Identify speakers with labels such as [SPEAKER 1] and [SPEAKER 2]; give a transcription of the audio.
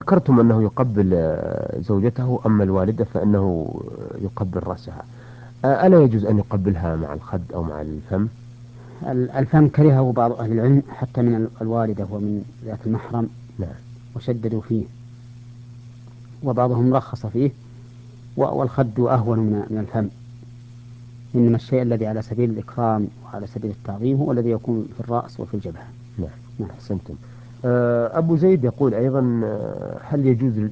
[SPEAKER 1] ذكرتم أنه يقبل زوجته، أما الوالدة فإنه يقبل رأسها. ألا يجوز أن يقبلها مع الخد أو مع الفم؟
[SPEAKER 2] الفم كرهه بعض أهل العلم حتى من الوالدة ومن ذات المحرم،
[SPEAKER 1] نعم.
[SPEAKER 2] وشددوا فيه، وبعضهم رخص فيه. والخد أهون من الفم. إنما الشيء الذي على سبيل الإكرام وعلى سبيل التعظيم هو الذي يكون في الرأس وفي الجبهة.
[SPEAKER 1] نعم.
[SPEAKER 2] نعم.
[SPEAKER 1] أحسنتم. أبو زيد يقول أيضا، هل يجوز